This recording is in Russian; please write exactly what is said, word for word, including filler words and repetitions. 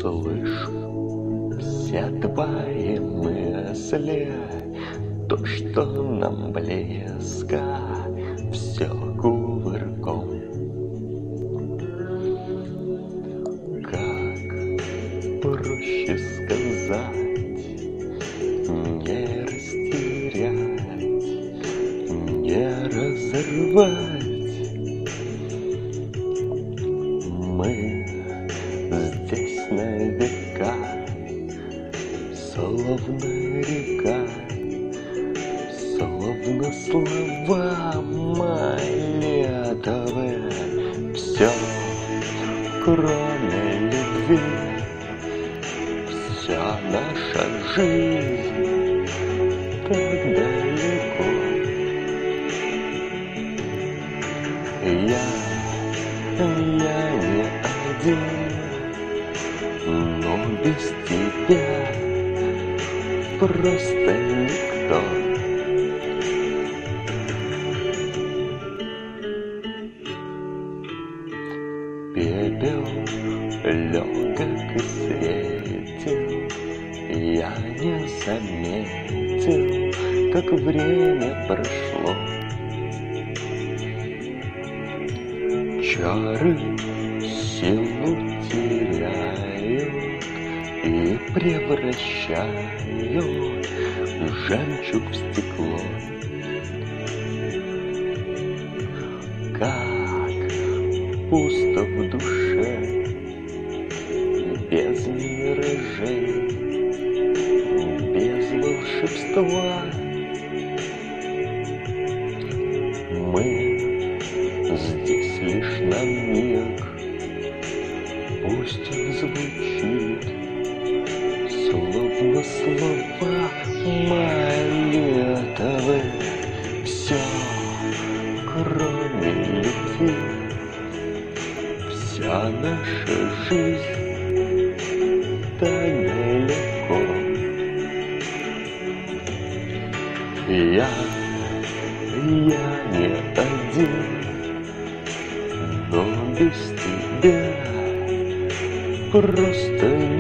Слышу все твои мысли, то, что нам близко, все кувырком. Как проще сказать, не растерять, не разорвать. Мы здесь на века, словно река, словно слова молитвы. Все, кроме любви, вся наша жизнь так далеко. Я, я не один, но без тебя просто никто. Пепел легок и светил, я не заметил, как время прошло. Чары силу теряют и превращают жемчуг в стекло. Как пусто в душе, без миражей, без волшебства. Мы здесь лишь на миг, пусть он звучит, словно слова молитвы. Все, кроме любви, вся наша жизнь так далеко. Я, я не один, но без тебя просто